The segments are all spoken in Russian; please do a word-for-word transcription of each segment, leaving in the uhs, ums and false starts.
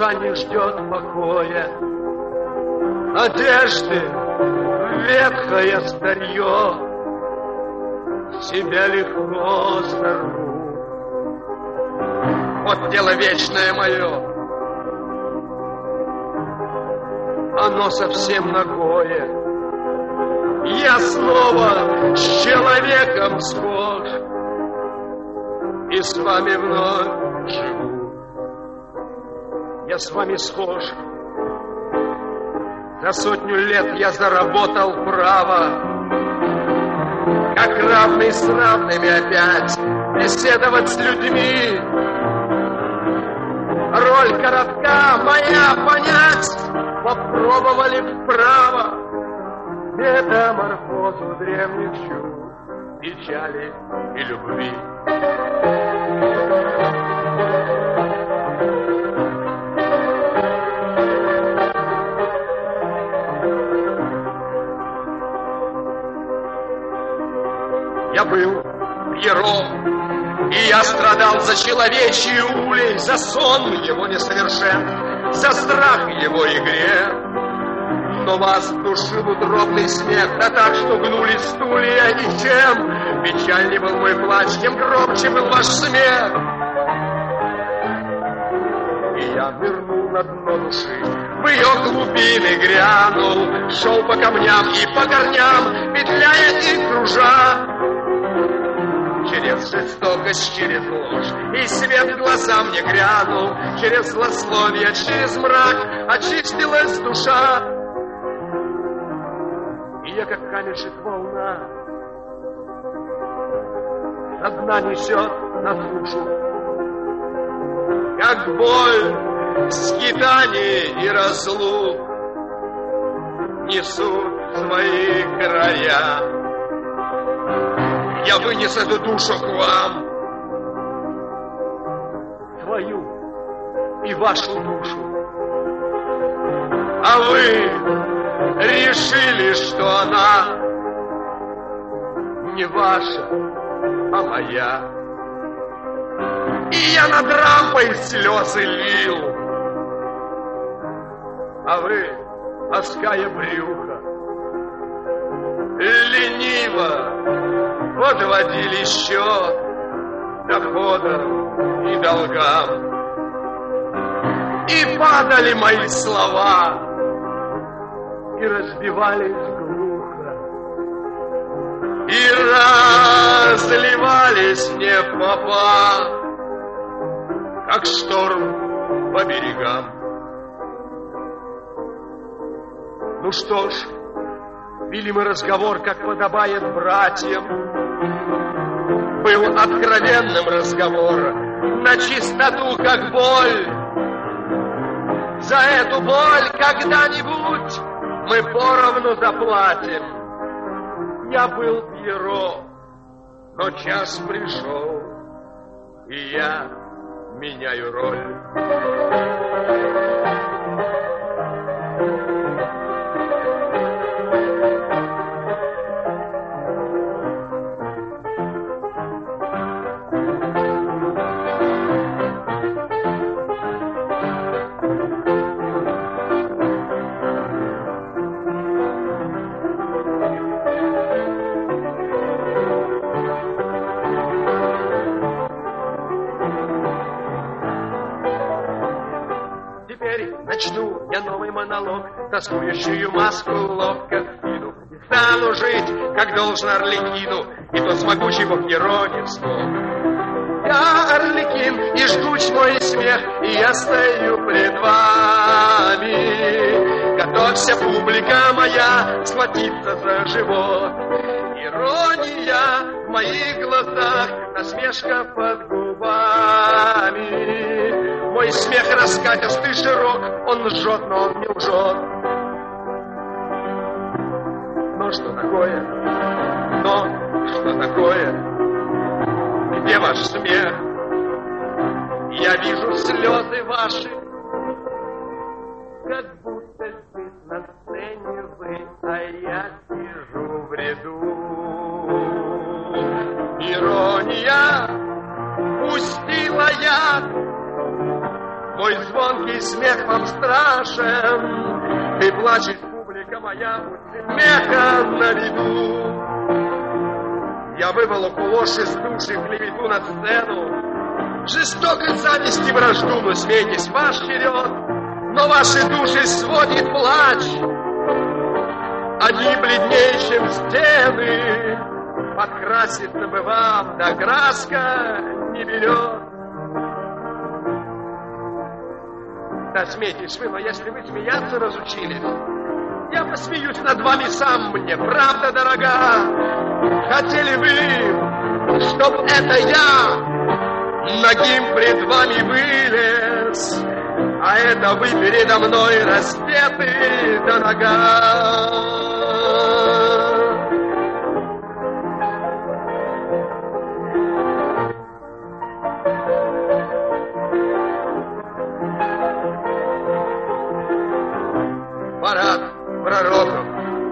душа не ждет покоя, одежды ветхое старье, себя легко сорву. Вот дело вечное мое, оно совсем нагое. Я снова с человеком схож и с вами вновь живу. Я с вами схож. За сотню лет я заработал право, как равный с равными опять, беседовать с людьми. Роль коротка моя понять, попробовали вправо метаморфозу древних чувств, печали и любви. Я был Пьеро, и я страдал за человечьи улей, за сон его несовершен, за страх его игре. Но вас душил утробный смех, да так, что гнули стулья, и чем печальней был мой плач, тем громче был ваш смех. И я нырнул на дно души, в ее глубины грянул, шел по камням и по корням, петляя и кружа. Через жестокость, через ложь, и свет в глаза мне грянул, через злословие, через мрак очистилась душа. И я, как камешек волна, со дна несет на сушу, как боль, скитаний и разлук несут свои края. Я вынес эту душу к вам, твою и вашу душу, а вы решили, что она не ваша, а моя. И я над рампой слезы лил, а вы, лаская брюхо, лениво подводили счет доходам и долгам. И падали мои слова, и разбивались глухо, и разливались не попа, как шторм по берегам. Ну что ж, вели мы разговор, как подобает братьям. Был откровенным разговор, на чистоту, как боль. За эту боль когда-нибудь мы поровну заплатим. Я был Пьеро, но час пришел, и я меняю роль. Начну я новый монолог, тоскующую маску ловко вину, и стану жить, как должно Арлекину, и то смогу, чего Пьеро не смог. Я Арлекин, и жгуч мой смех, и я стою пред вами. Готовься, публика моя, схватиться за живот. Ирония в моих глазах, насмешка под губами. Мой смех раскатистый широк, он лжет, но он не лжет. Но что такое? Но что такое? Где ваш смех? Я вижу слезы ваши, как будто здесь на сцене вы, а я сижу в ряду. Ирония пустила яд, мой звонкий и смех вам страшен, и плачет публика моя, меха на виду. Я выволоку ложь из души, клевету на сцену, жестоко зависти вражду, но смейтесь, ваш черед, но ваши души сводит плач. Они бледнее, чем стены, подкрасит на вам, да краска не берет. Да смейтесь вы, но если вы смеяться разучились, я посмеюсь над вами сам, мне правда дорога. Хотели вы, чтоб это я нагим пред вами вылез, а это вы передо мной раздеты до нога. Парад пророков.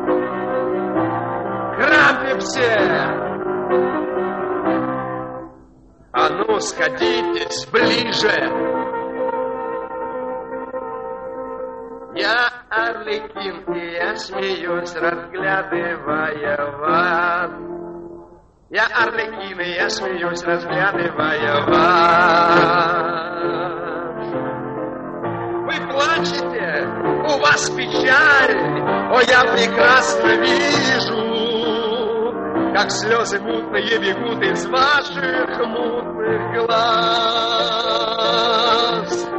Крампе все! А ну, сходитесь ближе! Я Арлекин, и я смеюсь, разглядывая вас. Я Арлекин, и я смеюсь, разглядывая вас. Вы плачете, у вас печаль, о, я прекрасно вижу, как слезы мутные бегут из ваших мутных глаз.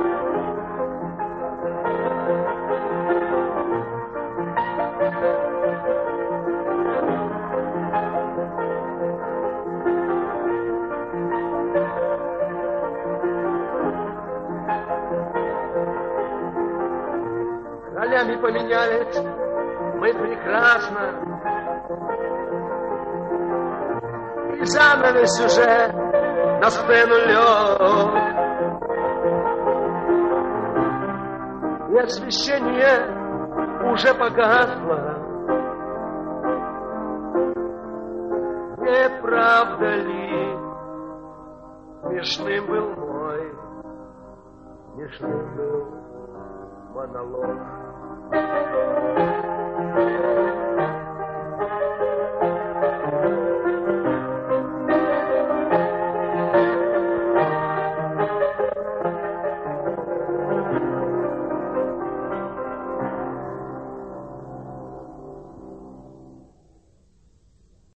Ролями поменялись, мы прекрасно. И занавес уже на сцену лег. И освещение уже погасло. Не правда ли смешным был мой, смешным был монолог?